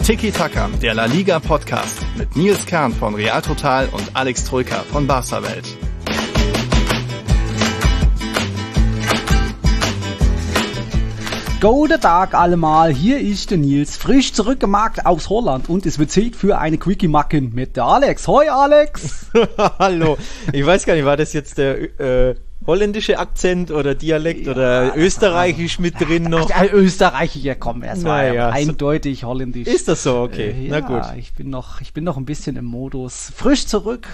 Tiki Taka, der La Liga Podcast mit Nils Kern von Real Total und Alex Troika von Barca Welt. Guten Tag allemal, hier ist der Nils, frisch zurückgemacht aus Holland und es wird Zeit für eine Quickie-Macken mit der Alex. Hoi Alex! Hallo, ich weiß gar nicht, war das jetzt der holländische Akzent oder Dialekt oder österreichisch mit drin noch? Österreichisch, ja komm, es war ja eindeutig holländisch. Ist das so? Okay, na gut. Ich bin noch ein bisschen im Modus. Frisch zurück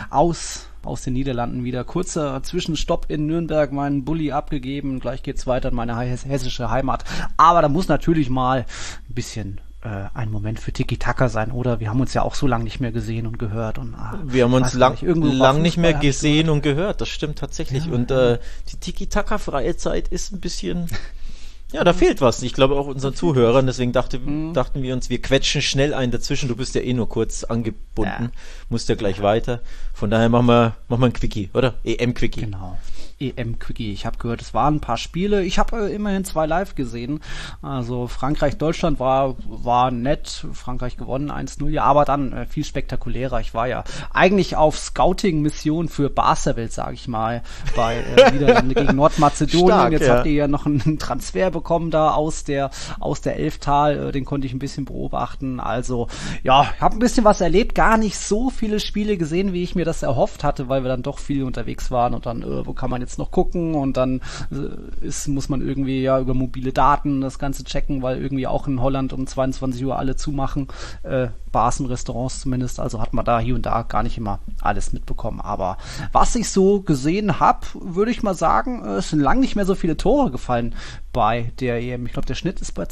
aus den Niederlanden wieder. Kurzer Zwischenstopp in Nürnberg, meinen Bulli abgegeben. Gleich geht's weiter in meine hessische Heimat. Aber da muss natürlich mal ein bisschen ein Moment für Tiki-Taka sein, oder? Wir haben uns ja auch so lange nicht mehr gesehen und gehört. Und, wir haben uns lang nicht mehr gesehen und gehört. Das stimmt tatsächlich. Ja, und die Tiki-Taka-freie Zeit ist ein bisschen... Ja, da fehlt was. Ich glaube auch unseren Zuhörern, deswegen dachten wir uns, wir quetschen schnell einen dazwischen. Du bist ja eh nur kurz angebunden, musst ja gleich weiter. Von daher machen wir ein Quickie, oder? EM-Quickie. Genau. EM-Quickie. Ich habe gehört, es waren ein paar Spiele. Ich habe immerhin 2 live gesehen. Also Frankreich-Deutschland war nett. Frankreich gewonnen 1-0. Ja, aber dann viel spektakulärer. Ich war ja eigentlich auf Scouting-Mission für Barca-Welt, sage ich mal, bei Niederlande gegen Nordmazedonien. Stark, jetzt habt ihr ja noch einen Transfer bekommen da aus der Elftal. Den konnte ich ein bisschen beobachten. Also ja, ich habe ein bisschen was erlebt. Gar nicht so viele Spiele gesehen, wie ich mir das erhofft hatte, weil wir dann doch viel unterwegs waren und dann, wo kann man jetzt noch gucken und dann muss man irgendwie ja über mobile Daten das Ganze checken, weil irgendwie auch in Holland um 22 Uhr alle zumachen, Bars und Restaurants zumindest, also hat man da hier und da gar nicht immer alles mitbekommen, aber was ich so gesehen habe, würde ich mal sagen, es sind lang nicht mehr so viele Tore gefallen bei der EM. Ich glaube, der Schnitt ist bei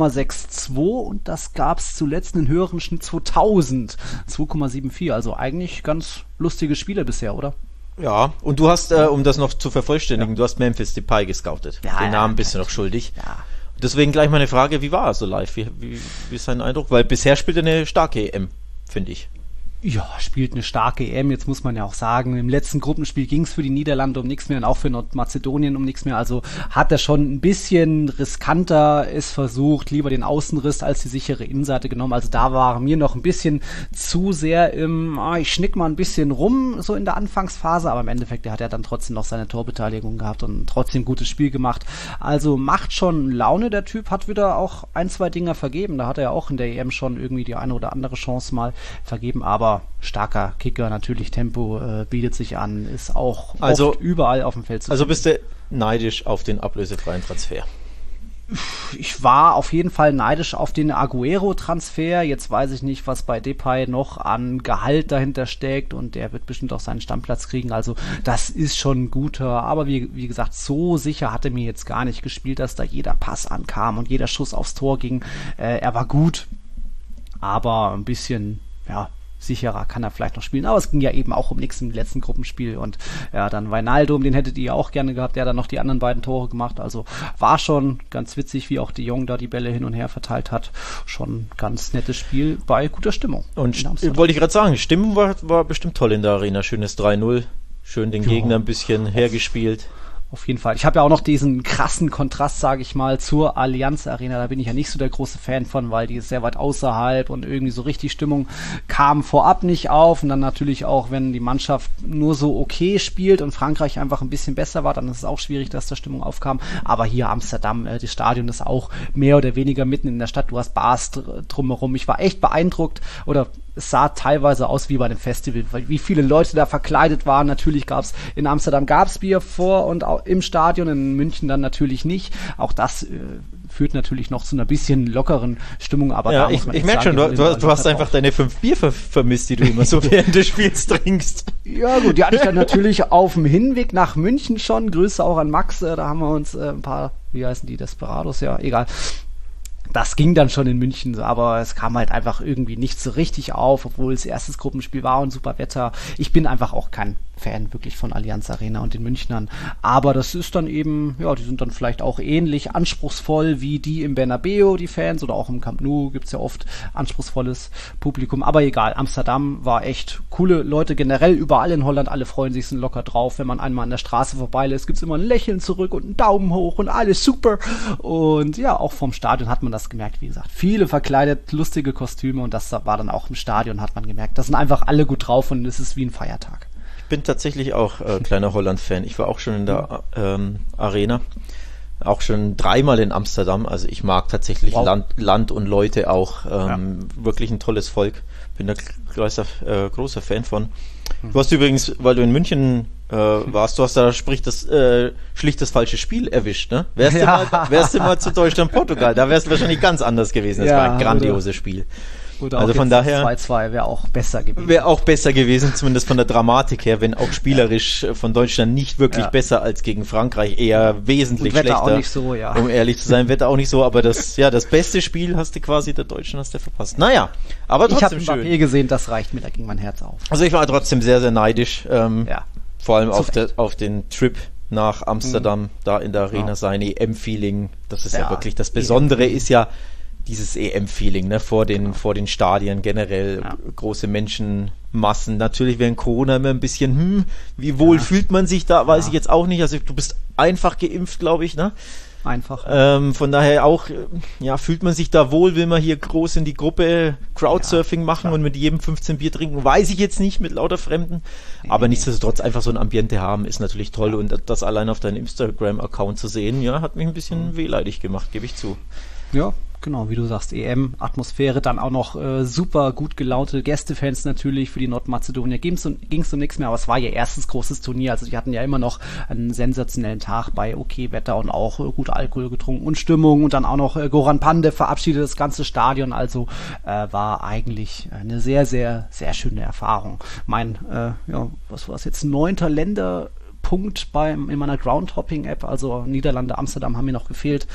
2,62 und das gab es zuletzt einen höheren Schnitt 2000, 2,74, also eigentlich ganz lustige Spiele bisher, oder? Ja, und du hast, um das noch zu vervollständigen, du hast Memphis Depay gescoutet. Ja, den Namen bist du noch schuldig. Ja. Deswegen gleich mal eine Frage, wie war er so live? Wie ist sein Eindruck? Weil bisher spielt er eine starke EM, finde ich. Ja, spielt eine starke EM, jetzt muss man ja auch sagen, im letzten Gruppenspiel ging es für die Niederlande um nichts mehr und auch für Nordmazedonien um nichts mehr, also hat er schon ein bisschen riskanter es versucht, lieber den Außenriss als die sichere Innenseite genommen, also da war mir noch ein bisschen zu sehr ich schnick mal ein bisschen rum, so in der Anfangsphase, aber im Endeffekt, der hat ja dann trotzdem noch seine Torbeteiligung gehabt und trotzdem ein gutes Spiel gemacht, also macht schon Laune, der Typ, hat wieder auch 1-2 Dinger vergeben, da hat er ja auch in der EM schon irgendwie die eine oder andere Chance mal vergeben, aber starker Kicker, natürlich Tempo bietet sich an, ist auch oft überall auf dem Feld zu finden. Also bist du neidisch auf den ablösefreien Transfer? Ich war auf jeden Fall neidisch auf den Agüero-Transfer. Jetzt weiß ich nicht, was bei Depay noch an Gehalt dahinter steckt und der wird bestimmt auch seinen Stammplatz kriegen. Also das ist schon ein guter, aber wie gesagt, so sicher hat er mir jetzt gar nicht gespielt, dass da jeder Pass ankam und jeder Schuss aufs Tor ging. Er war gut, aber ein bisschen, sicherer kann er vielleicht noch spielen, aber es ging ja eben auch um nichts im letzten Gruppenspiel und ja, dann Wijnaldum, den hättet ihr ja auch gerne gehabt, der hat dann noch die anderen beiden Tore gemacht, also war schon ganz witzig, wie auch de Jong da die Bälle hin und her verteilt hat, schon ein ganz nettes Spiel bei guter Stimmung. Und wollte ich gerade sagen, Stimmung war bestimmt toll in der Arena, schönes 3-0, schön den Gegner ein bisschen hergespielt. Auf jeden Fall. Ich habe ja auch noch diesen krassen Kontrast, sage ich mal, zur Allianz Arena. Da bin ich ja nicht so der große Fan von, weil die ist sehr weit außerhalb und irgendwie so richtig Stimmung kam vorab nicht auf. Und dann natürlich auch, wenn die Mannschaft nur so okay spielt und Frankreich einfach ein bisschen besser war, dann ist es auch schwierig, dass da Stimmung aufkam. Aber hier Amsterdam, das Stadion ist auch mehr oder weniger mitten in der Stadt. Du hast Bars drumherum. Ich war echt beeindruckt oder es sah teilweise aus wie bei einem Festival, weil wie viele Leute da verkleidet waren. Natürlich in Amsterdam gab's Bier vor und auch im Stadion, in München dann natürlich nicht. Auch das führt natürlich noch zu einer bisschen lockeren Stimmung, aber ja, da muss man ich merke schon, du hast einfach deine 5 Bier vermisst, die du immer so während des Spiels trinkst. Ja gut, die hatte ich dann natürlich auf dem Hinweg nach München schon. Grüße auch an Max, da haben wir uns ein paar, wie heißen die, Desperados, ja, egal. Das ging dann schon in München, aber es kam halt einfach irgendwie nicht so richtig auf, obwohl es erstes Gruppenspiel war und super Wetter. Ich bin einfach auch kein Fan wirklich von Allianz Arena und den Münchnern. Aber das ist dann eben, ja, die sind dann vielleicht auch ähnlich anspruchsvoll wie die im Bernabeu, die Fans, oder auch im Camp Nou gibt's ja oft anspruchsvolles Publikum. Aber egal, Amsterdam war echt coole Leute generell, überall in Holland, alle freuen sich, sind locker drauf. Wenn man einmal an der Straße vorbeilässt, gibt's immer ein Lächeln zurück und einen Daumen hoch und alles super. Und ja, auch vom Stadion hat man das gemerkt, wie gesagt. Viele verkleidet, lustige Kostüme, und das war dann auch im Stadion, hat man gemerkt. Das sind einfach alle gut drauf und es ist wie ein Feiertag. Ich bin tatsächlich auch kleiner Holland-Fan. Ich war auch schon in der Arena, auch schon 3-mal in Amsterdam. Also ich mag tatsächlich Land und Leute auch. Wirklich ein tolles Volk. Bin da großer Fan von. Du hast übrigens, weil du in München warst, du hast da schlicht das falsche Spiel erwischt, ne? Wärst du mal zu Deutschland-Portugal, da wärst du wahrscheinlich ganz anders gewesen. Das war ein grandioses Spiel. Oder also von daher 2-2 wäre auch besser gewesen. Wäre auch besser gewesen, zumindest von der Dramatik her, wenn auch spielerisch von Deutschland nicht wirklich besser als gegen Frankreich, eher wesentlich schlechter. Wetter auch nicht so, ja. Um ehrlich zu sein, Wetter auch nicht so, aber das beste Spiel hast du quasi der Deutschen verpasst. Naja, aber trotzdem schön. Ich habe Mbappé gesehen, das reicht mir, da ging mein Herz auf. Also ich war trotzdem sehr, sehr neidisch, vor allem auf den Trip nach Amsterdam, da in der Arena sein EM-Feeling, das ist ja wirklich das Besondere, ist ja dieses EM-Feeling, ne, vor den Stadien generell, große Menschenmassen. Natürlich während Corona immer ein bisschen, wie wohl fühlt man sich da, weiß ich jetzt auch nicht. Also du bist einfach geimpft, glaube ich, ne? Einfach. Von daher auch, fühlt man sich da wohl, will man hier groß in die Gruppe Crowdsurfing machen und mit jedem 15 Bier trinken, weiß ich jetzt nicht, mit lauter Fremden. Aber nichtsdestotrotz einfach so ein Ambiente haben, ist natürlich toll. Und das allein auf deinem Instagram-Account zu sehen, hat mich ein bisschen wehleidig gemacht, gebe ich zu. Ja, genau, wie du sagst, EM-Atmosphäre, dann auch noch super gut gelaunte Gästefans natürlich für die Nordmazedonier. Ging's um nichts mehr, aber es war ihr erstes großes Turnier, also die hatten ja immer noch einen sensationellen Tag bei Wetter und auch gut Alkohol getrunken und Stimmung, und dann auch noch Goran Pandev verabschiedet das ganze Stadion, also war eigentlich eine sehr, sehr, sehr schöne Erfahrung. Was war es jetzt, 9. Länderpunkt in meiner Groundhopping-App, also Niederlande, Amsterdam haben mir noch gefehlt.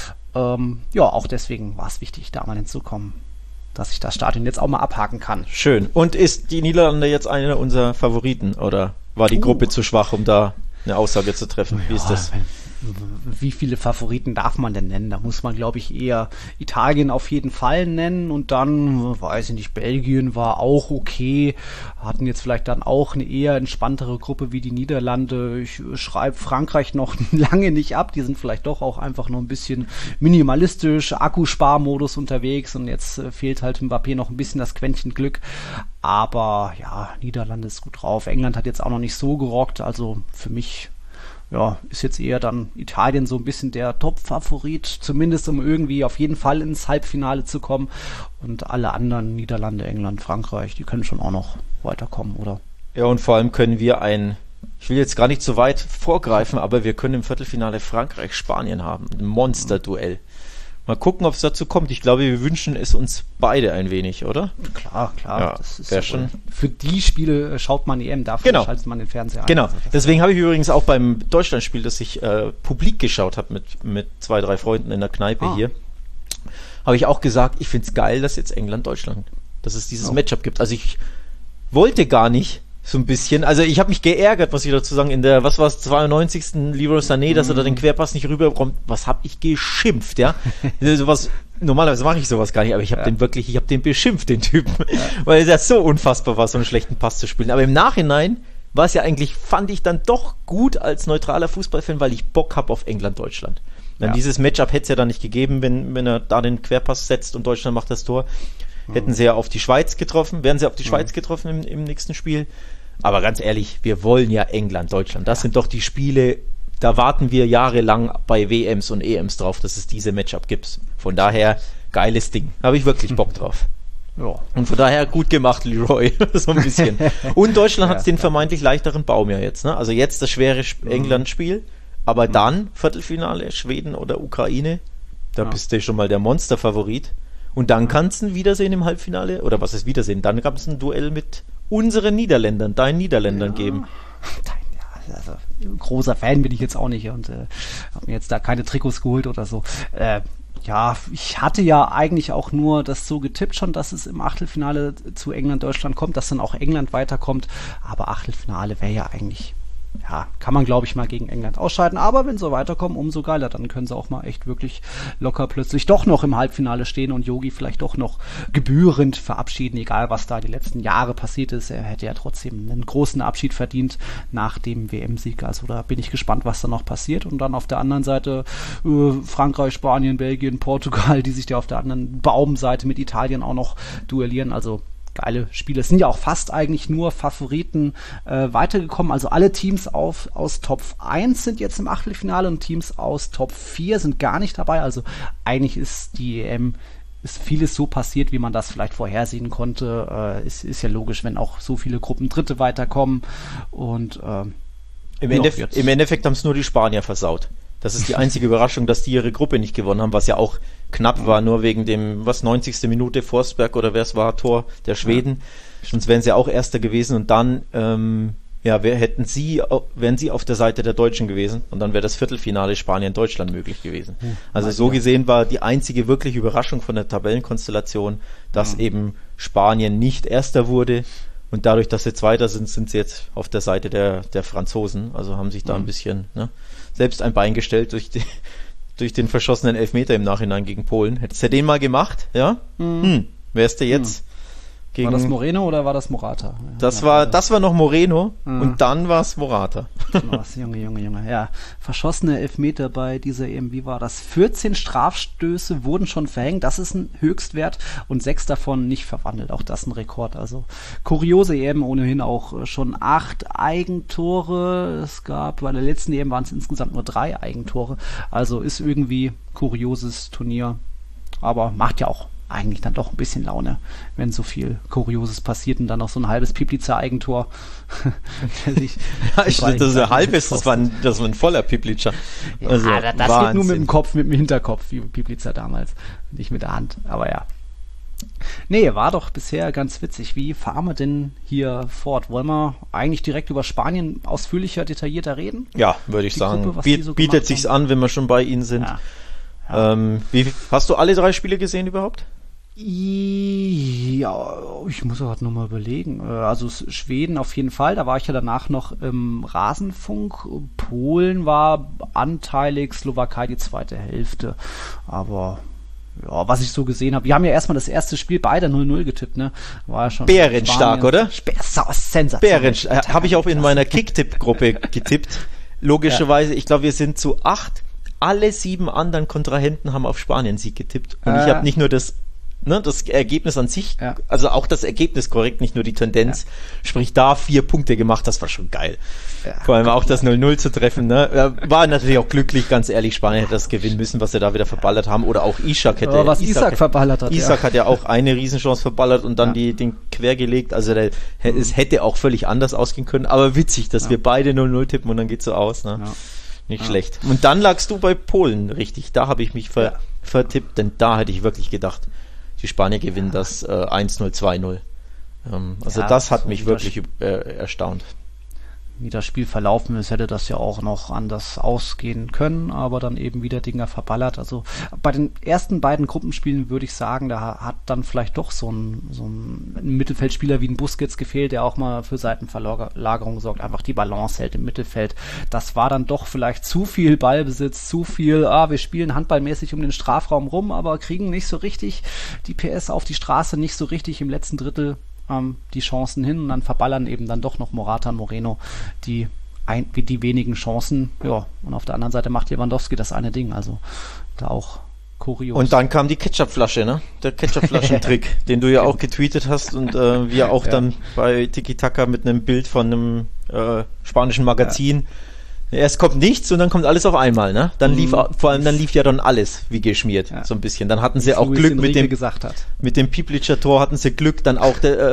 Auch deswegen war es wichtig, da mal hinzukommen, dass ich das Stadion jetzt auch mal abhaken kann. Schön. Und ist die Niederlande jetzt einer unserer Favoriten, oder war die Gruppe zu schwach, um da eine Aussage zu treffen? Wie ist das? Wie viele Favoriten darf man denn nennen? Da muss man, glaube ich, eher Italien auf jeden Fall nennen, und dann, weiß ich nicht, Belgien war auch okay, hatten jetzt vielleicht dann auch eine eher entspanntere Gruppe wie die Niederlande. Ich schreibe Frankreich noch lange nicht ab, die sind vielleicht doch auch einfach noch ein bisschen minimalistisch, Akkusparmodus unterwegs, und jetzt fehlt halt Mbappé noch ein bisschen das Quäntchen Glück, aber Niederlande ist gut drauf. England hat jetzt auch noch nicht so gerockt, also für mich ist jetzt eher dann Italien so ein bisschen der Top-Favorit, zumindest um irgendwie auf jeden Fall ins Halbfinale zu kommen. Und alle anderen, Niederlande, England, Frankreich, die können schon auch noch weiterkommen, oder? Ja, und vor allem können wir ich will jetzt gar nicht so weit vorgreifen, aber wir können im Viertelfinale Frankreich-Spanien haben. Ein Monster-Duell. Mal gucken, ob es dazu kommt. Ich glaube, wir wünschen es uns beide ein wenig, oder? Klar. Ja, das ist schon. Für die Spiele schaut man EM, dafür schaltet man den Fernseher ein. Genau, Also deswegen habe ich übrigens auch beim Deutschlandspiel, das ich publik geschaut habe mit 2, 3 Freunden in der Kneipe hier, habe ich auch gesagt, ich finde es geil, dass jetzt England-Deutschland, dass es dieses Matchup gibt. Also ich wollte gar nicht so ein bisschen, also ich habe mich geärgert, was ich dazu sagen, in der, 92. Leroy Sané, dass er da den Querpass nicht rüberkommt, was habe ich geschimpft, normalerweise mache ich sowas gar nicht, aber ich habe den beschimpft, den Typen, weil er so unfassbar war, so einen schlechten Pass zu spielen. Aber im Nachhinein war es ja eigentlich, fand ich dann doch gut als neutraler Fußballfan, weil ich Bock habe auf England-Deutschland. Dann dieses Matchup hätte es ja dann nicht gegeben, wenn er da den Querpass setzt und Deutschland macht das Tor. Wären sie auf die Schweiz getroffen im nächsten Spiel. Aber ganz ehrlich, wir wollen ja England, Deutschland. Das sind doch die Spiele, da warten wir jahrelang bei WMs und EMs drauf, dass es diese Matchup gibt. Von daher, geiles Ding. Habe ich wirklich Bock drauf. Ja. Und von daher gut gemacht, Leroy. So ein bisschen. Und Deutschland hat den vermeintlich leichteren Baum ja jetzt. Ne? Also jetzt das schwere England-Spiel, aber dann Viertelfinale, Schweden oder Ukraine. Da bist du schon mal der Monster-Favorit. Und dann kannst du ein Wiedersehen im Halbfinale, oder was ist Wiedersehen? Dann gab es ein Duell mit unseren Niederländern, deinen Niederländern geben. Also, großer Fan bin ich jetzt auch nicht und habe mir jetzt da keine Trikots geholt oder so. Ja, ich hatte ja eigentlich auch nur das so getippt schon, dass es im Achtelfinale zu England-Deutschland kommt, dass dann auch England weiterkommt. Aber Achtelfinale wäre ja eigentlich, ja, kann man glaube ich mal gegen England ausscheiden. Aber wenn sie weiterkommen, umso geiler. Dann können sie auch mal echt wirklich locker plötzlich doch noch im Halbfinale stehen und Yogi vielleicht doch noch gebührend verabschieden, egal was da die letzten Jahre passiert ist. Er hätte ja trotzdem einen großen Abschied verdient nach dem WM-Sieg. Also da bin ich gespannt, was da noch passiert. Und dann auf der anderen Seite Frankreich, Spanien, Belgien, Portugal, die sich da auf der anderen Baumseite mit Italien auch noch duellieren. Also geile Spiele. Es sind ja auch fast eigentlich nur Favoriten weitergekommen. Also alle Teams aus Top 1 sind jetzt im Achtelfinale und Teams aus Top 4 sind gar nicht dabei. Also eigentlich ist die EM, ist vieles so passiert, wie man das vielleicht vorhersehen konnte. Ist ja logisch, wenn auch so viele Gruppen Dritte weiterkommen. Und im Endeffekt haben es nur die Spanier versaut. Das ist die einzige Überraschung, dass die ihre Gruppe nicht gewonnen haben, was ja auch knapp war, nur wegen dem, 90. Minute Forsberg oder wer es war, Tor der Schweden. Ja. Sonst wären sie auch Erster gewesen und dann, wären sie auf der Seite der Deutschen gewesen und dann wäre das Viertelfinale Spanien-Deutschland möglich gewesen. Also so gesehen war die einzige wirkliche Überraschung von der Tabellenkonstellation, dass eben Spanien nicht Erster wurde. Und dadurch, dass sie Zweiter sind, sind sie jetzt auf der Seite der Franzosen. Also haben sich da ein bisschen selbst ein Bein gestellt durch den verschossenen Elfmeter im Nachhinein gegen Polen. Hättest du den mal gemacht, ja? Wärst du jetzt gegen... War das Moreno oder war das Morata? Das war noch Moreno und dann war es Morata. Junge. Ja, verschossene Elfmeter bei dieser EM, wie war das? 14 Strafstöße wurden schon verhängt, das ist ein Höchstwert und 6 davon nicht verwandelt, auch das ein Rekord. Also kuriose EM, ohnehin auch schon 8 Eigentore. Es gab, bei der letzten EM waren es insgesamt nur 3 Eigentore. Also ist irgendwie kurioses Turnier, aber macht ja auch eigentlich dann doch ein bisschen Laune, wenn so viel Kurioses passiert und dann noch so ein halbes Piplica-Eigentor. Das ist ein halbes, das war ein voller Piplica. Also, ja, das geht nur mit dem Kopf, mit dem Hinterkopf, wie Piplica damals, nicht mit der Hand, aber ja. Nee, war doch bisher ganz witzig. Wie fahren wir denn hier fort? Wollen wir eigentlich direkt über Spanien ausführlicher, detaillierter reden? Ja, würde ich sagen. Bietet sich's an, wenn wir schon bei Ihnen sind. Ja. Hast du alle 3 Spiele gesehen überhaupt? Ja, ich muss gerade nochmal überlegen. Also Schweden auf jeden Fall, da war ich ja danach noch im Rasenfunk. Polen war anteilig, Slowakei die zweite Hälfte. Aber ja, was ich so gesehen habe, wir haben ja erstmal das erste Spiel beide 0-0 getippt, ne? War ja schon bärenstark, oder? Sensationell. Bärenstark. Habe ich auch in meiner Kicktipp-Gruppe getippt. Logischerweise, ich glaube, wir sind zu 8. Alle 7 anderen Kontrahenten haben auf Spanien-Sieg getippt. Und ich habe nicht nur das Ergebnis an sich, also auch das Ergebnis korrekt, nicht nur die Tendenz, sprich da 4 Punkte gemacht, das war schon geil. Ja, vor allem auch das 0-0 zu treffen, ne? War natürlich auch glücklich, ganz ehrlich, Spanien hätte das gewinnen müssen, was sie da wieder verballert haben, oder auch Ishak hätte. Was Ishak verballert hat. Ishak hat ja auch eine Riesenchance verballert und dann den quer gelegt, also es hätte auch völlig anders ausgehen können, aber witzig, dass wir beide 0-0 tippen und dann geht's so aus, ne? Ja. Nicht schlecht. Und dann lagst du bei Polen, richtig, da habe ich mich vertippt, denn da hätte ich wirklich gedacht, die Spanier gewinnen das 1-0, 2-0. Das hat mich wirklich erstaunt. Wie das Spiel verlaufen ist, hätte das ja auch noch anders ausgehen können, aber dann eben wieder Dinger verballert. Also bei den ersten beiden Gruppenspielen würde ich sagen, da hat dann vielleicht doch so ein Mittelfeldspieler wie ein Busquets gefehlt, der auch mal für Seitenverlagerung sorgt, einfach die Balance hält im Mittelfeld. Das war dann doch vielleicht zu viel Ballbesitz, zu viel, wir spielen handballmäßig um den Strafraum rum, aber kriegen nicht so richtig die PS auf die Straße, nicht so richtig im letzten Drittel die Chancen hin und dann verballern eben dann doch noch Morata und Moreno die wenigen Chancen. Ja, und auf der anderen Seite macht Lewandowski das eine Ding, also da auch kurios. Und dann kam die Ketchupflasche, ne? Der Ketchupflaschentrick, den du ja auch getweetet hast und wir auch dann bei Tiki Taka mit einem Bild von einem spanischen Magazin. Erst kommt nichts und dann kommt alles auf einmal, ne? Dann lief ja dann alles wie geschmiert, so ein bisschen. Dann hatten sie auch Glück mit dem Piplica Tor hatten sie Glück, dann auch der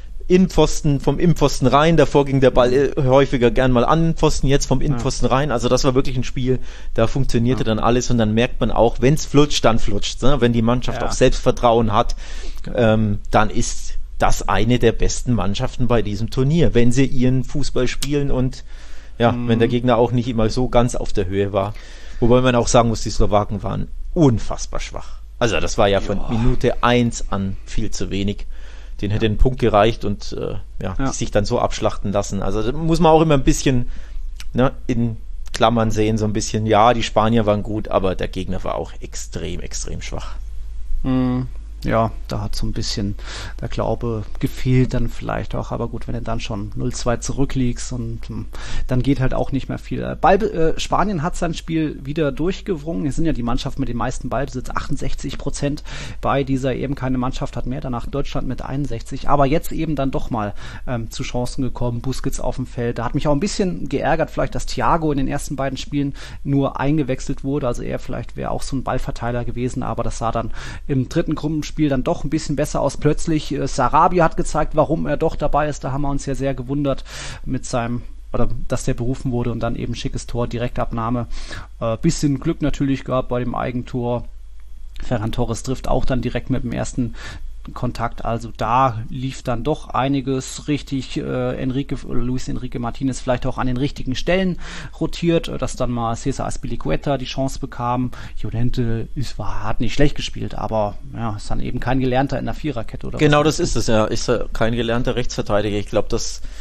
vom Innenpfosten rein, davor ging der Ball häufiger gern mal an den Pfosten, jetzt vom Innenpfosten rein, also das war wirklich ein Spiel, da funktionierte dann alles und dann merkt man auch, wenn es flutscht, dann flutscht, ne? Wenn die Mannschaft auch Selbstvertrauen hat, dann ist das eine der besten Mannschaften bei diesem Turnier, wenn sie ihren Fußball spielen und wenn der Gegner auch nicht immer so ganz auf der Höhe war. Wobei man auch sagen muss, die Slowaken waren unfassbar schwach. Also das war ja von Minute 1 an viel zu wenig. Den hätte ein Punkt gereicht und die sich dann so abschlachten lassen. Also da muss man auch immer ein bisschen in Klammern sehen, so ein bisschen, die Spanier waren gut, aber der Gegner war auch extrem, extrem schwach. Ja, da hat so ein bisschen der Glaube gefehlt dann vielleicht auch, aber gut, wenn du dann schon 0-2 zurückliegst und dann geht halt auch nicht mehr viel. Spanien hat sein Spiel wieder durchgewrungen. Wir sind ja die Mannschaft mit den meisten Ballbesitz, 68%. Bei dieser eben keine Mannschaft hat mehr, danach Deutschland mit 61, aber jetzt eben dann doch mal zu Chancen gekommen, Busquets auf dem Feld. Da hat mich auch ein bisschen geärgert vielleicht, dass Thiago in den ersten beiden Spielen nur eingewechselt wurde, also er vielleicht wäre auch so ein Ballverteiler gewesen, aber das sah dann im dritten Gruppenspiel dann doch ein bisschen besser aus. Plötzlich Sarabia hat gezeigt, warum er doch dabei ist. Da haben wir uns ja sehr gewundert dass der berufen wurde und dann eben schickes Tor, Direktabnahme. Bisschen Glück natürlich gehabt bei dem Eigentor. Ferran Torres trifft auch dann direkt mit dem ersten Kontakt, also da lief dann doch einiges richtig. Luis Enrique Martinez vielleicht auch an den richtigen Stellen rotiert, dass dann mal Cesar Azpilicueta die Chance bekam. Llorente hat nicht schlecht gespielt, aber ist dann eben kein Gelernter in der Viererkette oder genau, das ist es, ist kein gelernter Rechtsverteidiger. Ich glaube,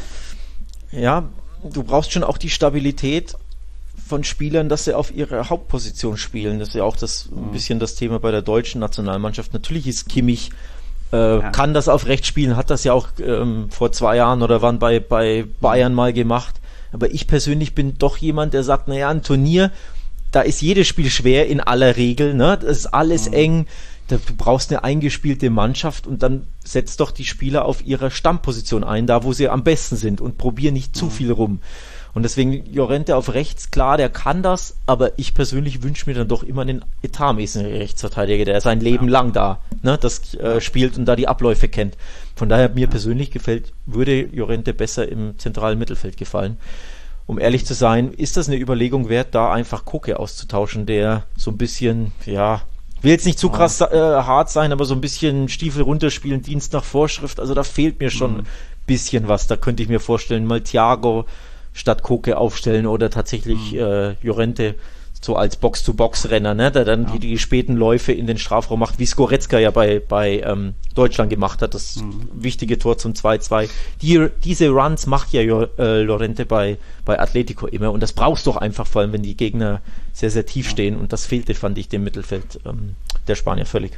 du brauchst schon auch die Stabilität von Spielern, dass sie auf ihre Hauptposition spielen. Das ist ja auch ein bisschen das Thema bei der deutschen Nationalmannschaft. Natürlich ist Kimmich kann das auf rechts spielen, hat das ja auch vor 2 Jahren oder wann bei Bayern mal gemacht. Aber ich persönlich bin doch jemand, der sagt, ein Turnier, da ist jedes Spiel schwer in aller Regel, ne? Das ist alles eng, du brauchst eine eingespielte Mannschaft und dann setzt doch die Spieler auf ihrer Stammposition ein, da wo sie am besten sind und probier nicht zu viel rum. Und deswegen Llorente auf rechts, klar, der kann das, aber ich persönlich wünsche mir dann doch immer einen etatmäßigen Rechtsverteidiger, der sein Leben lang da spielt und da die Abläufe kennt. Von daher mir persönlich würde Llorente besser im zentralen Mittelfeld gefallen. Um ehrlich zu sein, ist das eine Überlegung wert, da einfach Koke auszutauschen, der so ein bisschen, will jetzt nicht zu krass hart sein, aber so ein bisschen Stiefel runterspielen, Dienst nach Vorschrift, also da fehlt mir schon ein bisschen was. Da könnte ich mir vorstellen, mal Thiago statt Koke aufstellen oder tatsächlich Llorente so als Box-to-Box-Renner, ne, der dann die späten Läufe in den Strafraum macht, wie Skorecka ja bei Deutschland gemacht hat, das wichtige Tor zum 2-2. Diese Runs macht ja Llorente bei Atletico immer und das brauchst du doch einfach, vor allem wenn die Gegner sehr, sehr tief stehen und das fehlte, fand ich, dem Mittelfeld der Spanier völlig.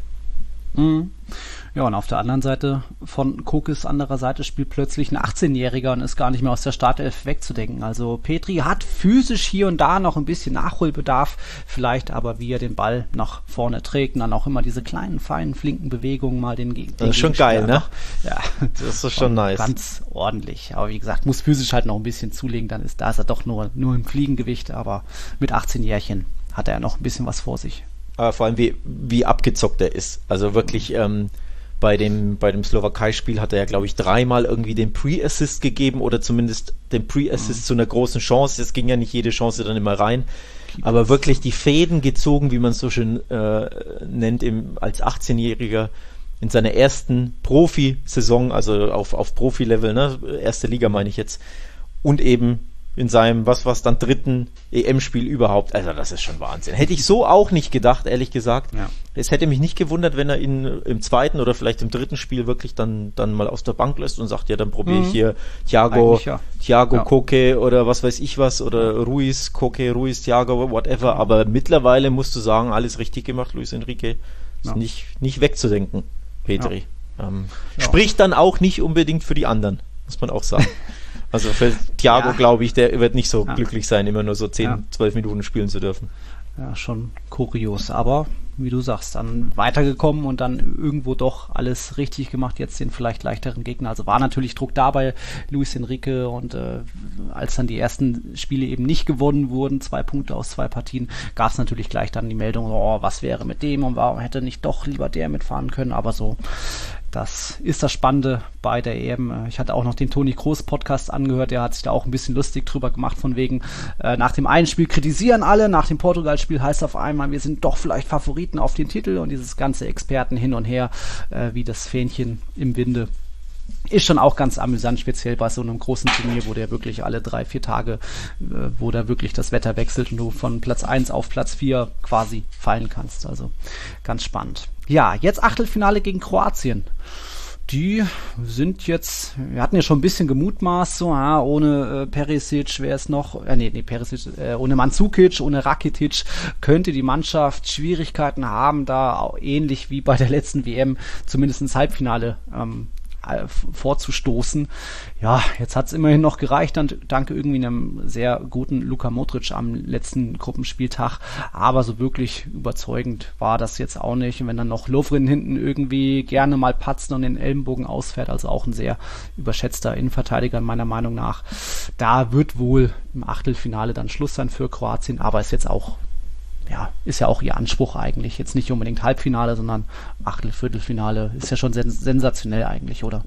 Ja, und auf der anderen Seite von Kokes anderer Seite spielt plötzlich ein 18-Jähriger und ist gar nicht mehr aus der Startelf wegzudenken. Also Petri hat physisch hier und da noch ein bisschen Nachholbedarf, vielleicht aber wie er den Ball nach vorne trägt und dann auch immer diese kleinen, feinen, flinken Bewegungen mal den das ist schon geil, ne? Ja, das ist schon nice. Ganz ordentlich. Aber wie gesagt, muss physisch halt noch ein bisschen zulegen, dann ist er doch nur im Fliegengewicht, aber mit 18 Jährchen hat er noch ein bisschen was vor sich. Aber vor allem wie abgezockt er ist. Also wirklich bei dem Slowakei-Spiel hat er ja, glaube ich, 3-mal irgendwie den Pre-Assist gegeben oder zumindest den Pre-Assist zu einer großen Chance. Es ging ja nicht jede Chance dann immer rein. Aber wirklich die Fäden gezogen, wie man es so schön nennt, als 18-Jähriger in seiner ersten Profisaison, also auf Profi-Level, ne, erste Liga meine ich jetzt, und eben in seinem, dann 3. EM-Spiel überhaupt. Also das ist schon Wahnsinn. Hätte ich so auch nicht gedacht, ehrlich gesagt. Ja. Es hätte mich nicht gewundert, wenn er ihn im 2. oder vielleicht im 3. Spiel wirklich dann mal aus der Bank lässt und sagt, dann probiere ich hier Thiago, Koke oder was weiß ich was oder Ruiz, Koke, Ruiz, Thiago, whatever. Aber mittlerweile musst du sagen, alles richtig gemacht, Luis Enrique. Ist nicht wegzudenken, Petri. Spricht dann auch nicht unbedingt für die anderen, muss man auch sagen. Also für Thiago, glaube ich, der wird nicht so glücklich sein, immer nur so 10-12 Minuten spielen zu dürfen. Ja, schon kurios, aber wie du sagst, dann weitergekommen und dann irgendwo doch alles richtig gemacht, jetzt den vielleicht leichteren Gegner. Also war natürlich Druck da bei Luis Enrique und als dann die ersten Spiele eben nicht gewonnen wurden, 2 Punkte aus 2 Partien, gab es natürlich gleich dann die Meldung, was wäre mit dem und warum hätte nicht doch lieber der mitfahren können, aber so. Das ist das Spannende bei der EM. Ich hatte auch noch den Toni Kroos Podcast angehört, der hat sich da auch ein bisschen lustig drüber gemacht, von wegen, nach dem einen Spiel kritisieren alle, nach dem Portugal-Spiel heißt auf einmal, wir sind doch vielleicht Favoriten auf den Titel und dieses ganze Experten hin und her, wie das Fähnchen im Winde. ist schon auch ganz amüsant, speziell bei so einem großen Turnier, wo der wirklich alle 3-4 Tage, wo da wirklich das Wetter wechselt und du von Platz 1 auf Platz 4 quasi fallen kannst. Also ganz spannend. Ja, jetzt Achtelfinale gegen Kroatien. Die sind jetzt, wir hatten ja schon ein bisschen gemutmaßt, so, ohne Perisic wäre es noch, ohne Mandzukic, ohne Rakitic könnte die Mannschaft Schwierigkeiten haben, da auch ähnlich wie bei der letzten WM zumindest ins Halbfinale vorzustoßen. Ja, jetzt hat es immerhin noch gereicht, dank irgendwie einem sehr guten Luka Modric am letzten Gruppenspieltag, aber so wirklich überzeugend war das jetzt auch nicht. Und wenn dann noch Lovren hinten irgendwie gerne mal patzt und den Ellenbogen ausfährt, also auch ein sehr überschätzter Innenverteidiger meiner Meinung nach, da wird wohl im Achtelfinale dann Schluss sein für Kroatien, aber ist jetzt auch ist ja auch ihr Anspruch eigentlich. Jetzt nicht unbedingt Halbfinale, sondern Achtel-, Viertelfinale. Ist ja schon sensationell eigentlich, oder?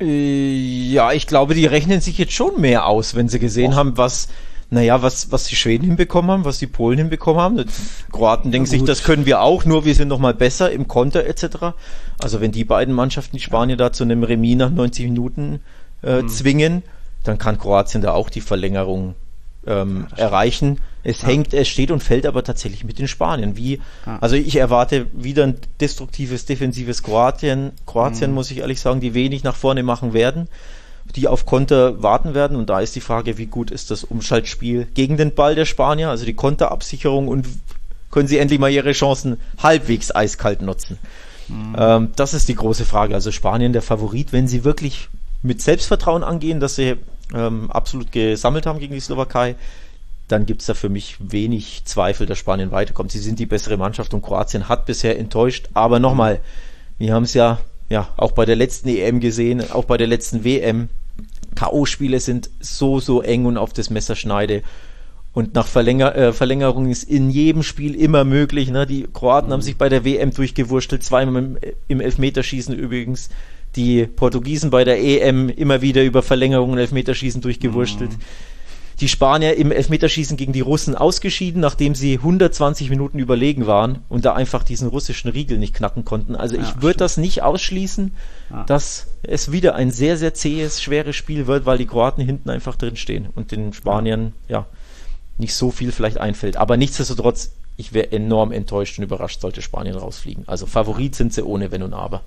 Ja, ich glaube, die rechnen sich jetzt schon mehr aus, wenn sie gesehen haben, was die Schweden hinbekommen haben, was die Polen hinbekommen haben. Die Kroaten denken sich, das können wir auch, nur wir sind noch mal besser im Konter etc. Also wenn die beiden Mannschaften die Spanier da zu einem Remis nach 90 Minuten zwingen, dann kann Kroatien da auch die Verlängerung erreichen. Es steht und fällt aber tatsächlich mit den Spaniern. Also ich erwarte wieder ein destruktives, defensives Kroatien, muss ich ehrlich sagen, die wenig nach vorne machen werden, die auf Konter warten werden. Und da ist die Frage, wie gut ist das Umschaltspiel gegen den Ball der Spanier, also die Konterabsicherung, und können sie endlich mal ihre Chancen halbwegs eiskalt nutzen? Das ist die große Frage. Also Spanien der Favorit, wenn sie wirklich mit Selbstvertrauen angehen, dass sie absolut gesammelt haben gegen die Slowakei, dann gibt es da für mich wenig Zweifel, dass Spanien weiterkommt. Sie sind die bessere Mannschaft und Kroatien hat bisher enttäuscht. Aber nochmal, wir haben es ja auch bei der letzten EM gesehen, auch bei der letzten WM. K.O.-Spiele sind so eng und auf das Messerschneide. Und nach Verlängerung ist in jedem Spiel immer möglich. Ne? Die Kroaten haben sich bei der WM durchgewurschtelt, zweimal im Elfmeterschießen übrigens. Die Portugiesen bei der EM immer wieder über Verlängerung und Elfmeterschießen durchgewurschtelt. Die Spanier im Elfmeterschießen gegen die Russen ausgeschieden, nachdem sie 120 Minuten überlegen waren und da einfach diesen russischen Riegel nicht knacken konnten. Also ich würde das nicht ausschließen, dass es wieder ein sehr, sehr zähes, schweres Spiel wird, weil die Kroaten hinten einfach drin stehen und den Spaniern nicht so viel vielleicht einfällt. Aber nichtsdestotrotz, ich wäre enorm enttäuscht und überrascht, sollte Spanien rausfliegen. Also Favorit sind sie ohne Wenn und Aber.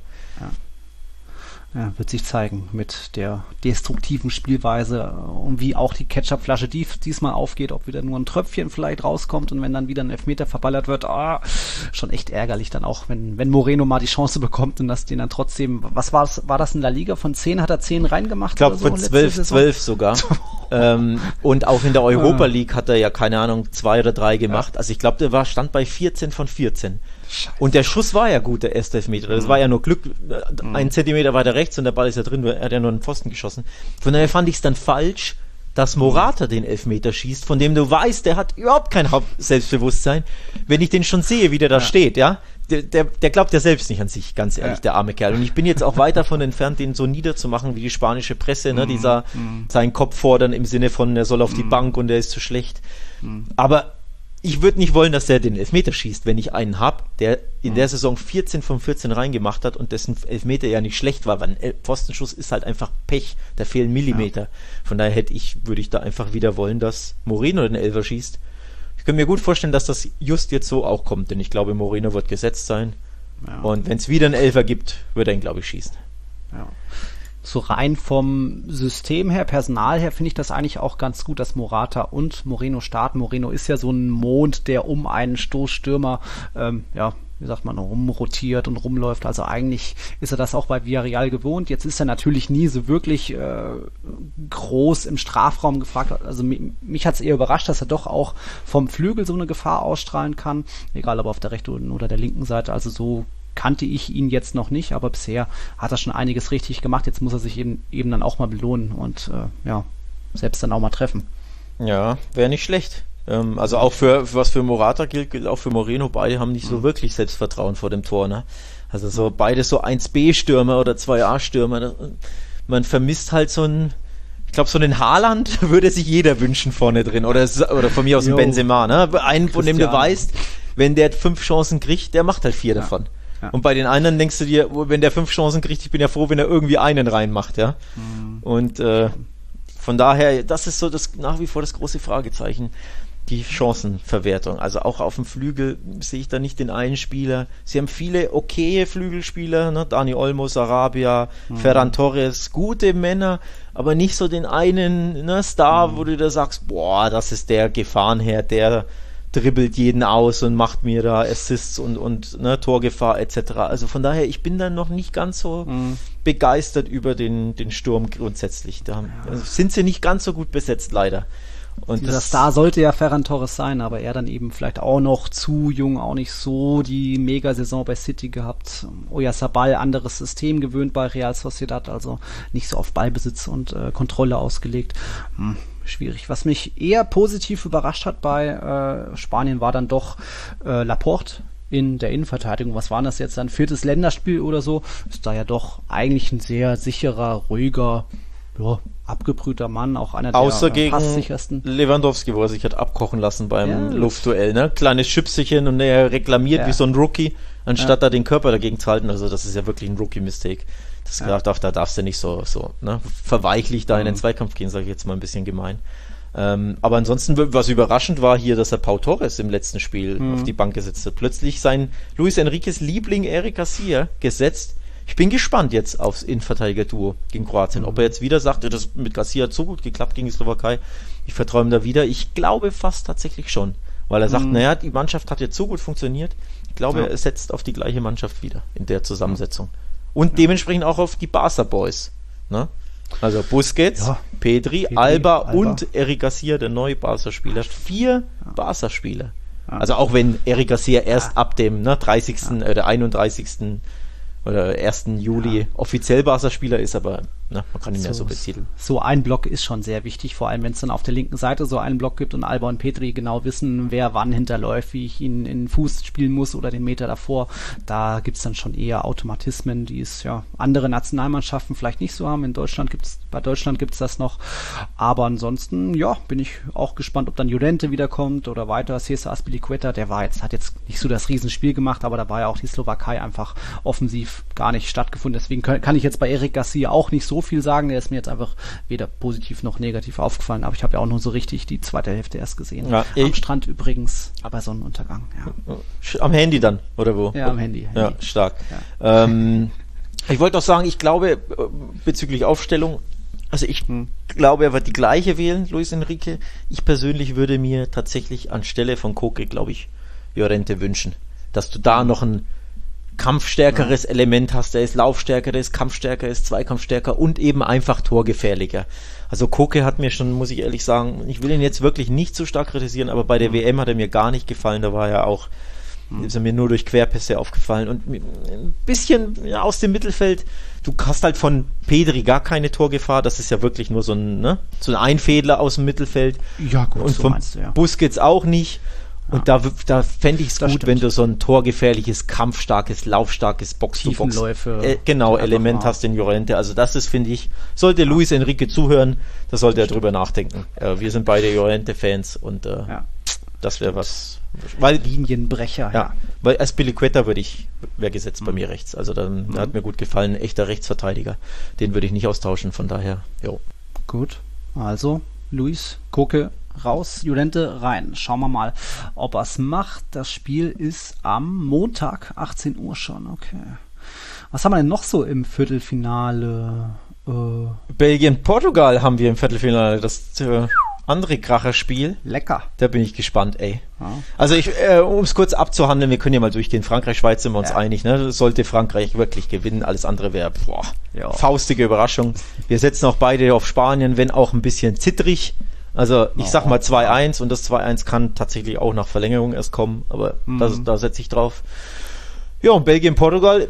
Ja, wird sich zeigen mit der destruktiven Spielweise und wie auch die Ketchupflasche diesmal aufgeht, ob wieder nur ein Tröpfchen vielleicht rauskommt und wenn dann wieder ein Elfmeter verballert wird, schon echt ärgerlich dann auch, wenn Moreno mal die Chance bekommt und dass den dann trotzdem, was war das in La Liga? Von 10 hat er 10 reingemacht? Ich glaube von 12 sogar. Und auch in der Europa League hat er ja, keine Ahnung, 2 oder 3 gemacht. Also ich glaube, der stand bei 14 von 14. Scheiße. Und der Schuss war ja gut, der erste Elfmeter. Das war ja nur Glück, 1 Zentimeter weiter rechts und der Ball ist ja drin, er hat ja nur einen Pfosten geschossen. Von daher fand ich es dann falsch, dass Morata den Elfmeter schießt, von dem du weißt, der hat überhaupt kein Selbstbewusstsein. Wenn ich den schon sehe, wie der da steht, der glaubt ja selbst nicht an sich, ganz ehrlich, der arme Kerl. Und ich bin jetzt auch weit davon entfernt, den so niederzumachen wie die spanische Presse, ne, dieser seinen Kopf fordern im Sinne von, er soll auf die Bank und er ist zu schlecht. Aber ich würde nicht wollen, dass er den Elfmeter schießt, wenn ich einen habe, der in der Saison 14 von 14 reingemacht hat und dessen Elfmeter ja nicht schlecht war, weil ein Pfostenschuss ist halt einfach Pech, da fehlen Millimeter. Von daher würde ich da einfach wieder wollen, dass Moreno den Elfer schießt. Ich kann mir gut vorstellen, dass das just jetzt so auch kommt, denn ich glaube, Moreno wird gesetzt sein. Und wenn es wieder einen Elfer gibt, wird er ihn, glaube ich, schießen. Ja. So rein vom System her, Personal her, finde ich das eigentlich auch ganz gut, dass Morata und Moreno starten. Moreno ist ja so ein Mond, der um einen Stoßstürmer, wie sagt man, rumrotiert und rumläuft. Also eigentlich ist er das auch bei Villarreal gewohnt. Jetzt ist er natürlich nie so wirklich groß im Strafraum gefragt. Also mich hat es eher überrascht, dass er doch auch vom Flügel so eine Gefahr ausstrahlen kann. Egal ob auf der rechten oder der linken Seite. Also so kannte ich ihn jetzt noch nicht, aber bisher hat er schon einiges richtig gemacht. Jetzt muss er sich eben dann auch mal belohnen und selbst dann auch mal treffen. Ja, wäre nicht schlecht. Also auch was für Morata gilt auch für Moreno. Beide haben nicht so wirklich Selbstvertrauen vor dem Tor. Ne? Also so beide so 1B-Stürmer oder 2A-Stürmer. Man vermisst halt so einen Haaland würde sich jeder wünschen vorne drin. Oder von mir aus ein Benzema. Ne? Einen, von dem du weißt, wenn der 5 Chancen kriegt, der macht halt 4 davon. Ja. Und bei den anderen denkst du dir, wenn der 5 Chancen kriegt, ich bin ja froh, wenn er irgendwie einen reinmacht, ja. Und von daher, das ist so das nach wie vor das große Fragezeichen, die Chancenverwertung. Also auch auf dem Flügel sehe ich da nicht den einen Spieler. Sie haben viele okaye Flügelspieler, ne? Dani Olmo, Sarabia, Ferran Torres, gute Männer, aber nicht so den einen, ne, Star, wo du da sagst, boah, das ist der Gefahrenherr, der dribbelt jeden aus und macht mir da Assists und ne, Torgefahr etc. Also von daher, ich bin da noch nicht ganz so begeistert über den Sturm grundsätzlich. Da sind sie nicht ganz so gut besetzt, leider. Und dieser Star sollte ja Ferran Torres sein, aber er dann eben vielleicht auch noch zu jung, auch nicht so die Mega-Saison bei City gehabt. Oyarzabal, anderes System gewöhnt bei Real Sociedad, also nicht so auf Ballbesitz und Kontrolle ausgelegt. Schwierig. Was mich eher positiv überrascht hat bei Spanien war dann doch Laporte in der Innenverteidigung. Was war das jetzt dann? 4. Länderspiel oder so? Ist da ja doch eigentlich ein sehr sicherer, ruhiger, abgebrühter Mann, auch einer der passsichersten. Lewandowski, wo er sich hat abkochen lassen beim Luftduell, ne? Kleines Schüpsischen und er reklamiert wie so ein Rookie, anstatt da den Körper dagegen zu halten. Also das ist ja wirklich ein Rookie-Mistake. Da darfst du nicht so ne, verweichlich da in den Zweikampf gehen, sage ich jetzt mal ein bisschen gemein. Aber ansonsten, was überraschend war hier, dass er Pau Torres im letzten Spiel auf die Bank gesetzt hat. Plötzlich sein Luis Enriques Liebling Eric Garcia gesetzt. Ich bin gespannt jetzt aufs Innenverteidiger-Duo gegen Kroatien. Ob er jetzt wieder sagt, das mit Garcia hat so gut geklappt gegen die Slowakei, ich vertraue ihm da wieder. Ich glaube fast tatsächlich schon, weil er sagt, naja, die Mannschaft hat jetzt so gut funktioniert. Ich glaube, er setzt auf die gleiche Mannschaft wieder in der Zusammensetzung. Und dementsprechend auch auf die Barca Boys. Ne? Also Busquets, Pedri, Alba und Eric Garcia, der neue Barca-Spieler. 4 Barca-Spieler. Also auch wenn Eric Garcia erst ab dem 30. oder 31. oder 1. Juli offiziell Barca-Spieler ist, aber man kann ihn ja so betiteln. So ein Block ist schon sehr wichtig, vor allem wenn es dann auf der linken Seite so einen Block gibt und Alba und Pedri genau wissen, wer wann hinterläuft, wie ich ihn in den Fuß spielen muss oder den Meter davor. Da gibt es dann schon eher Automatismen, die es andere Nationalmannschaften vielleicht nicht so haben. Bei Deutschland gibt's das noch. Aber ansonsten, bin ich auch gespannt, ob dann Llorente wiederkommt oder weiter. Cesar Azpilicueta, hat jetzt nicht so das Riesenspiel gemacht, aber da war ja auch die Slowakei einfach offensiv gar nicht stattgefunden. Deswegen kann ich jetzt bei Eric Garcia auch nicht so viel sagen. Der ist mir jetzt einfach weder positiv noch negativ aufgefallen, aber ich habe ja auch nur so richtig die zweite Hälfte erst gesehen. Ja, am Strand übrigens, aber Sonnenuntergang. Ja. Am Handy dann, oder wo? Ja, am Handy. Ja, stark. Ja. Ich wollte auch sagen, ich glaube, bezüglich Aufstellung, also ich glaube, er wird die gleiche wählen, Luis Enrique. Ich persönlich würde mir tatsächlich anstelle von Koke, glaube ich, Llorente wünschen, dass du da noch ein kampfstärkeres Element hast, der ist laufstärker, der ist kampfstärker, ist zweikampfstärker und eben einfach torgefährlicher. Also Koke hat mir schon, muss ich ehrlich sagen, ich will ihn jetzt wirklich nicht so stark kritisieren, aber bei der WM hat er mir gar nicht gefallen, da war er auch, ist er mir nur durch Querpässe aufgefallen und ein bisschen aus dem Mittelfeld, du hast halt von Pedri gar keine Torgefahr, das ist ja wirklich nur so ein Einfädler aus dem Mittelfeld. Ja gut, und so von Busquets auch nicht. Und da fände ich es gut, wenn du so ein torgefährliches, kampfstarkes, laufstarkes Box-to-Box Element hast in Llorente. Also das ist, finde ich, sollte Luis Enrique zuhören, da sollte er drüber nachdenken. Wir sind beide Llorente-Fans und das wäre was. Weil Linienbrecher. Ja, weil Azpilicueta wäre gesetzt bei mir rechts. Also der hat mir gut gefallen, ein echter Rechtsverteidiger. Den würde ich nicht austauschen, von daher, Gut, also Luis, Koke raus, Llorente rein. Schauen wir mal, ob er es macht. Das Spiel ist am Montag, 18 Uhr schon. Okay. Was haben wir denn noch so im Viertelfinale? Belgien-Portugal haben wir im Viertelfinale. Das andere Kracherspiel. Lecker. Da bin ich gespannt, ey. Ja. Also um es kurz abzuhandeln, wir können ja mal durchgehen. Frankreich-Schweiz sind wir uns einig, ne? Sollte Frankreich wirklich gewinnen, alles andere wäre faustige Überraschung. Wir setzen auch beide auf Spanien, wenn auch ein bisschen zittrig. Also ich sag mal 2-1 und das 2-1 kann tatsächlich auch nach Verlängerung erst kommen, aber da setze ich drauf. Ja, und Belgien, Portugal,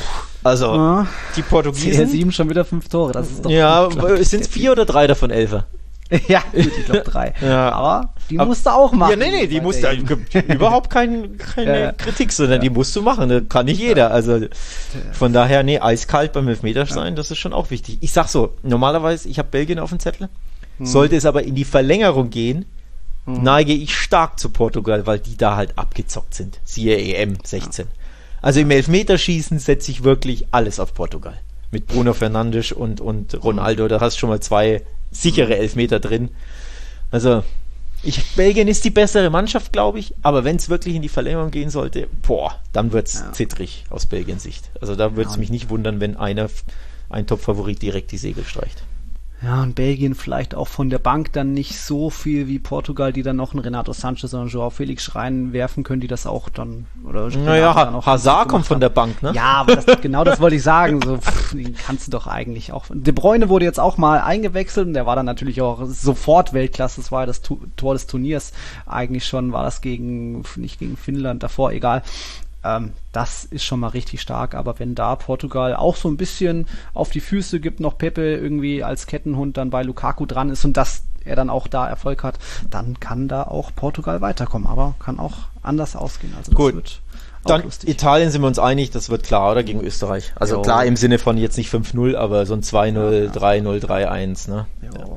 die Portugiesen. CR7 schon wieder 5 Tore, das ist doch sind es 4 oder 3 davon 11? Ja, gut, ich glaube 3. Aber die musst du auch machen. Ja, nee, die musst du überhaupt keine Kritik, sondern die musst du machen. Das kann nicht jeder. Also von daher, eiskalt beim Elfmeter sein, das ist schon auch wichtig. Ich sag so, normalerweise, ich habe Belgien auf dem Zettel. Sollte es aber in die Verlängerung gehen, neige ich stark zu Portugal, weil die da halt abgezockt sind. Siehe EM 16. Also im Elfmeterschießen setze ich wirklich alles auf Portugal. Mit Bruno Fernandes und Ronaldo, da hast du schon mal 2 sichere Elfmeter drin. Also, Belgien ist die bessere Mannschaft, glaube ich, aber wenn es wirklich in die Verlängerung gehen sollte, dann wird es zittrig aus Belgiens Sicht. Also da würde es mich nicht wundern, wenn ein Top-Favorit direkt die Segel streicht. Ja, und Belgien vielleicht auch von der Bank dann nicht so viel wie Portugal, die dann noch einen Renato Sanchez oder einen Joao Felix reinwerfen können, die das auch dann... Hazard kommt von der Bank, ne? Ja, aber genau das wollte ich sagen. So, den kannst du doch eigentlich auch... De Bruyne wurde jetzt auch mal eingewechselt und der war dann natürlich auch sofort Weltklasse. Das war ja das Tor des Turniers. Eigentlich schon war das nicht gegen Finnland, davor, egal. Das ist schon mal richtig stark, aber wenn da Portugal auch so ein bisschen auf die Füße gibt, noch Pepe irgendwie als Kettenhund dann bei Lukaku dran ist und dass er dann auch da Erfolg hat, dann kann da auch Portugal weiterkommen, aber kann auch anders ausgehen. Also das wird auch dann lustig. Italien sind wir uns einig, das wird klar, oder? Gegen Österreich. Also klar im Sinne von jetzt nicht 5-0, aber so ein 2-0, 3-0, 3-1, ne?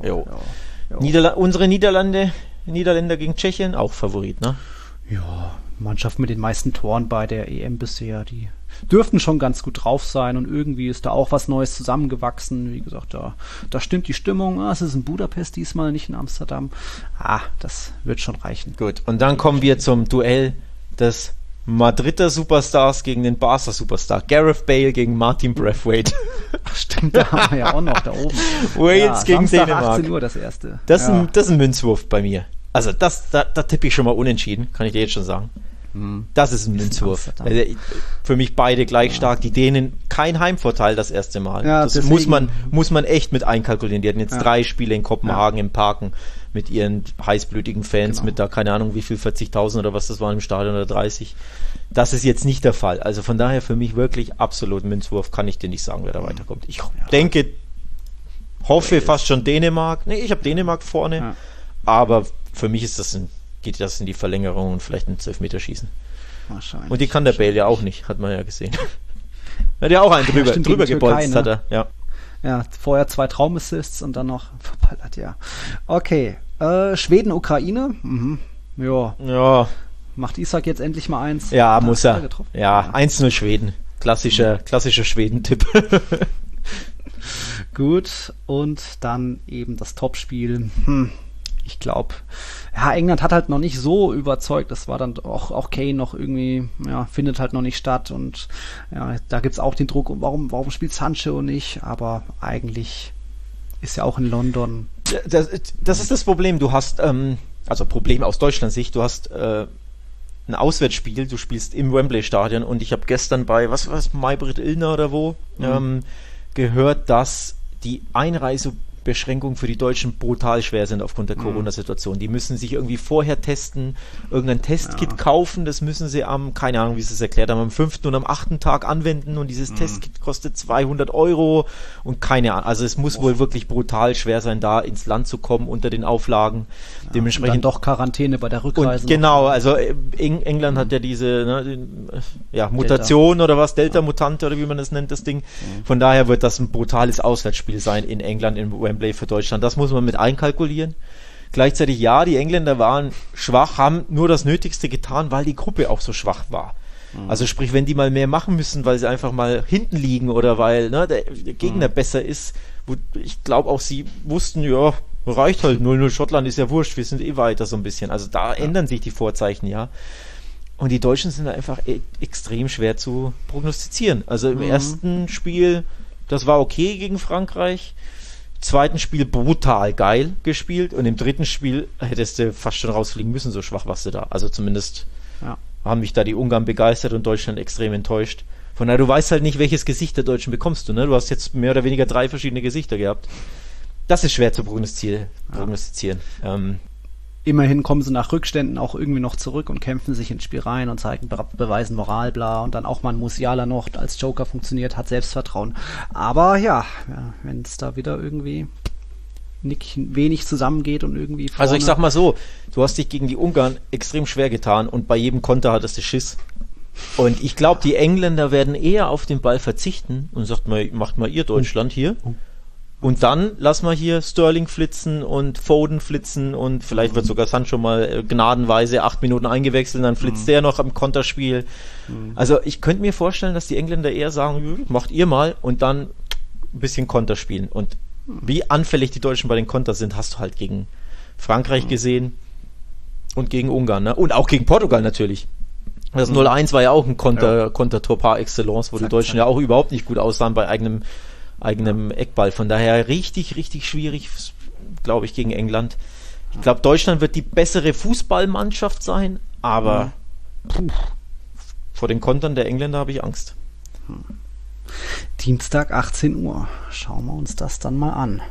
Unsere Niederländer gegen Tschechien, auch Favorit, ne? Ja, Mannschaft mit den meisten Toren bei der EM bisher, die dürften schon ganz gut drauf sein und irgendwie ist da auch was Neues zusammengewachsen. Wie gesagt, da stimmt die Stimmung. Es ist in Budapest diesmal, nicht in Amsterdam. Das wird schon reichen. Gut, und dann kommen wir zum Duell des Madrider Superstars gegen den Barca Superstar. Gareth Bale gegen Martin Braithwaite. Ach stimmt, da haben wir ja auch noch da oben. Wales gegen Samstag Dänemark. 18 Uhr das erste. Das ist ein Münzwurf bei mir. Also da tippe ich schon mal unentschieden, kann ich dir jetzt schon sagen. Das ist ein Münzwurf. Also für mich beide gleich stark. Die Dänen, kein Heimvorteil das erste Mal. Ja, das muss man echt mit einkalkulieren. Die hatten jetzt 3 Spiele in Kopenhagen im Parken mit ihren heißblütigen Fans, mit da keine Ahnung wie viel, 40.000 oder was das war im Stadion oder 30. Das ist jetzt nicht der Fall. Also von daher für mich wirklich absolut Münzwurf, kann ich dir nicht sagen, wer da weiterkommt. Ich hoffe fast schon Dänemark. Nee, ich habe Dänemark vorne, aber für mich ist geht das in die Verlängerung und vielleicht ins Elfmeterschießen. Wahrscheinlich. Und die kann der Bale ja auch nicht, hat man ja gesehen. Hat ja auch einen drüber gebolzt, hat er. Ja, vorher 2 Traumassists und dann noch verballert, ja. Okay, Schweden, Ukraine. Ja. Macht Isak jetzt endlich mal eins? Ja, muss er. Ja, 1-0 Schweden. Klassischer Schweden-Tipp. Gut, und dann eben das Topspiel. Ich glaube, England hat halt noch nicht so überzeugt. Das war dann auch Kane noch irgendwie, findet halt noch nicht statt. Und da gibt's auch den Druck, warum spielt Sancho nicht? Aber eigentlich ist ja auch in London. Das ist das Problem. Du hast, also Problem aus Deutschlands Sicht, du hast ein Auswärtsspiel, du spielst im Wembley-Stadion und ich habe gestern bei, was Maybrit Illner oder wo, gehört, dass die Einreisebeschränkungen für die Deutschen brutal schwer sind aufgrund der Corona-Situation. Die müssen sich irgendwie vorher testen, irgendein Testkit kaufen, das müssen sie keine Ahnung, wie sie es erklärt haben, am 5. und am 8. Tag anwenden und dieses Testkit kostet 200 € und keine Ahnung. Also es muss wohl wirklich brutal schwer sein, da ins Land zu kommen unter den Auflagen. Dementsprechend und dann doch Quarantäne bei der Rückreise. Und genau, also England hat ja diese Mutation oder was, Delta-Mutante oder wie man das nennt, das Ding. Von daher wird das ein brutales Auswärtsspiel sein in England, in Wembley für Deutschland. Das muss man mit einkalkulieren. Gleichzeitig die Engländer waren schwach, haben nur das Nötigste getan, weil die Gruppe auch so schwach war. Also sprich, wenn die mal mehr machen müssen, weil sie einfach mal hinten liegen oder weil der Gegner besser ist, ich glaube auch sie wussten, reicht halt 0-0, Schottland ist ja wurscht, wir sind weiter so ein bisschen. Also da ändern sich die Vorzeichen, Und die Deutschen sind einfach extrem schwer zu prognostizieren. Also im ersten Spiel, das war okay gegen Frankreich, zweiten Spiel brutal geil gespielt und im dritten Spiel hättest du fast schon rausfliegen müssen, so schwach warst du da. Also zumindest haben mich da die Ungarn begeistert und Deutschland extrem enttäuscht. Von daher, du weißt halt nicht, welches Gesicht der Deutschen bekommst du, ne? Du hast jetzt mehr oder weniger 3 verschiedene Gesichter gehabt. Das ist schwer zu prognostizieren. Immerhin kommen sie nach Rückständen auch irgendwie noch zurück und kämpfen sich ins Spiel rein und beweisen Moral, bla. Und dann auch mal ein Musiala noch als Joker funktioniert, hat Selbstvertrauen. Aber wenn es da wieder irgendwie nicht wenig zusammengeht und irgendwie vorne. Also ich sag mal so, du hast dich gegen die Ungarn extrem schwer getan und bei jedem Konter hattest du Schiss. Und ich glaube, die Engländer werden eher auf den Ball verzichten und macht mal ihr Deutschland hier. Und dann lassen wir hier Sterling flitzen und Foden flitzen und vielleicht wird sogar Sancho mal gnadenweise 8 Minuten eingewechselt, dann flitzt der noch am Konterspiel. Also ich könnte mir vorstellen, dass die Engländer eher sagen, macht ihr mal und dann ein bisschen Konter spielen. Und wie anfällig die Deutschen bei den Konter sind, hast du halt gegen Frankreich gesehen und gegen Ungarn, ne? Und auch gegen Portugal natürlich. Das 0-1 war ja auch ein Kontertor par excellence, wo die Deutschen ja auch überhaupt nicht gut aussahen bei eigenem Eckball. Von daher richtig, richtig schwierig, glaube ich, gegen England. Ich glaube, Deutschland wird die bessere Fußballmannschaft sein, aber vor den Kontern der Engländer habe ich Angst. Dienstag 18 Uhr. Schauen wir uns das dann mal an.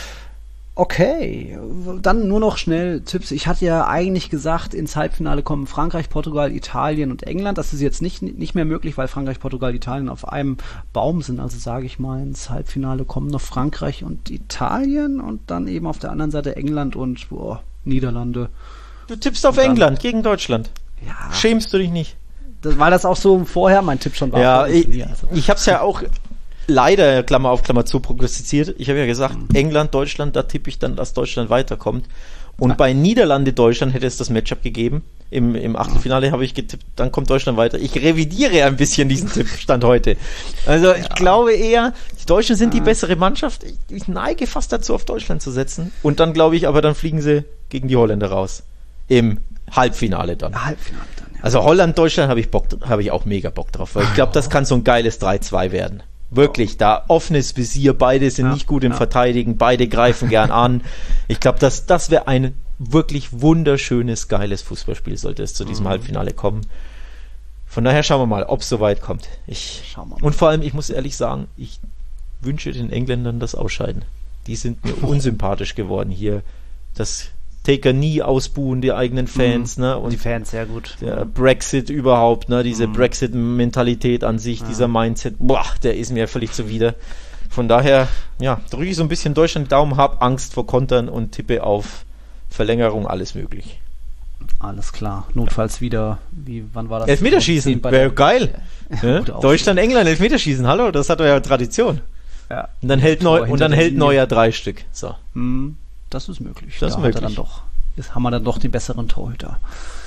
Okay, dann nur noch schnell Tipps. Ich hatte ja eigentlich gesagt, ins Halbfinale kommen Frankreich, Portugal, Italien und England. Das ist jetzt nicht mehr möglich, weil Frankreich, Portugal, Italien auf einem Baum sind. Also sage ich mal, ins Halbfinale kommen noch Frankreich und Italien und dann eben auf der anderen Seite England und Niederlande. Du tippst auf England gegen Deutschland. Ja. Schämst du dich nicht? Weil das auch so vorher mein Tipp schon war. Ja, ich habe es ja auch leider, Klammer auf Klammer zu, prognostiziert. Ich habe ja gesagt, England, Deutschland, da tippe ich dann, dass Deutschland weiterkommt. Und bei Niederlande, Deutschland hätte es das Matchup gegeben. Im Achtelfinale habe ich getippt, dann kommt Deutschland weiter. Ich revidiere ein bisschen diesen Tippstand heute. Also ich glaube eher, die Deutschen sind die bessere Mannschaft. Ich neige fast dazu, auf Deutschland zu setzen. Und dann glaube ich, aber dann fliegen sie gegen die Holländer raus. Im Halbfinale dann. Ja. Also Holland, Deutschland habe ich auch mega Bock drauf. Weil ich glaube, das kann so ein geiles 3-2 werden. Wirklich, da offenes Visier, beide sind nicht gut im Verteidigen, beide greifen gern an. Ich glaube, das wäre ein wirklich wunderschönes, geiles Fußballspiel, sollte es zu diesem Halbfinale kommen. Von daher schauen wir mal, ob es soweit kommt. Und vor allem, ich muss ehrlich sagen, ich wünsche den Engländern das Ausscheiden. Die sind mir unsympathisch geworden hier. Das Taker nie ausbuhen, die eigenen Fans, ne? Und die Fans, sehr gut. Der Brexit überhaupt, ne? Diese Brexit-Mentalität an sich, dieser Mindset, der ist mir völlig zuwider. Von daher, drücke ich so ein bisschen Deutschland Daumen, hab Angst vor Kontern und tippe auf Verlängerung, alles möglich. Alles klar. Notfalls wieder, wann war das? Elfmeterschießen, wäre geil. Ja? Deutschland, England, Elfmeterschießen, hallo, das hat doch ja Tradition. Ja. Und dann hält Neuer 3 Stück. So. Das ist möglich. Das ist möglich. Haben wir dann doch den besseren Torhüter.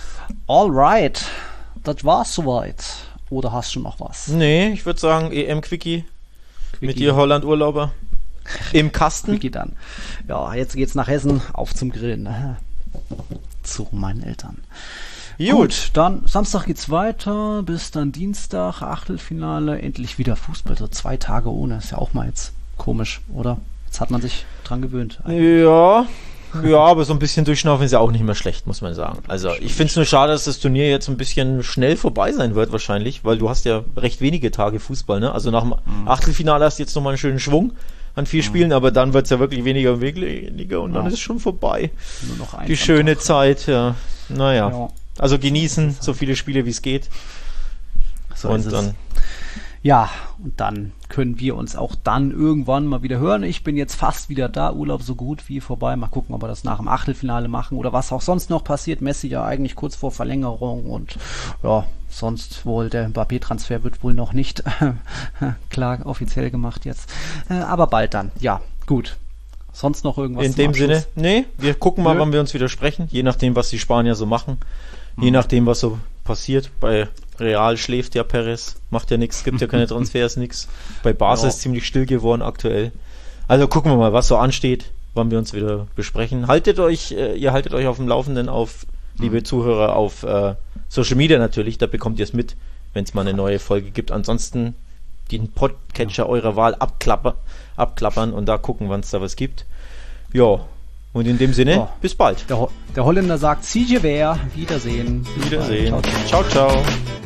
Alright. Das war's soweit. Oder hast du noch was? Nee, ich würde sagen, EM-Quickie. Mit dir Holland-Urlauber. Im Kasten. Quickie dann. Ja, jetzt geht's nach Hessen. Auf zum Grillen. Zu meinen Eltern. Gut, dann Samstag geht's weiter. Bis dann Dienstag, Achtelfinale. Endlich wieder Fußball. So 2 Tage ohne. Ist ja auch mal jetzt komisch, oder? Jetzt hat man sich dran gewöhnt. Ja, aber so ein bisschen durchschnaufen ist ja auch nicht mehr schlecht, muss man sagen. Also ich finde es nur schade, dass das Turnier jetzt ein bisschen schnell vorbei sein wird wahrscheinlich, weil du hast ja recht wenige Tage Fußball, ne? Also nach dem Achtelfinale hast du jetzt nochmal einen schönen Schwung an 4 Spielen, aber dann wird es ja wirklich weniger und weniger und dann ist es schon vorbei. Nur noch die schöne Zeit, ja. Naja, also genießen so viele Spiele, wie es geht. So und dann... Ja, und dann können wir uns auch dann irgendwann mal wieder hören. Ich bin jetzt fast wieder da, Urlaub so gut wie vorbei. Mal gucken, ob wir das nach dem Achtelfinale machen oder was auch sonst noch passiert. Messi ja eigentlich kurz vor Verlängerung und sonst wohl der Mbappé-Transfer wird wohl noch nicht klar offiziell gemacht jetzt. Aber bald dann. Ja, gut. Sonst noch irgendwas? In dem Sinne, nee, wir gucken mal, wann wir uns wieder sprechen, je nachdem, was die Spanier so machen. Je nachdem, was so passiert. Bei Real schläft ja Perez, macht ja nichts, gibt ja keine Transfers, nichts. Bei Barca ist ziemlich still geworden aktuell. Also gucken wir mal, was so ansteht, wann wir uns wieder besprechen. Ihr haltet euch auf dem Laufenden auf, liebe Zuhörer, auf Social Media natürlich, da bekommt ihr es mit, wenn es mal eine neue Folge gibt. Ansonsten den Podcatcher eurer Wahl abklappern und da gucken, wann es da was gibt. Ja. Und in dem Sinne, bis bald. Der Holländer sagt, see you there. Wiedersehen. Ciao, ciao.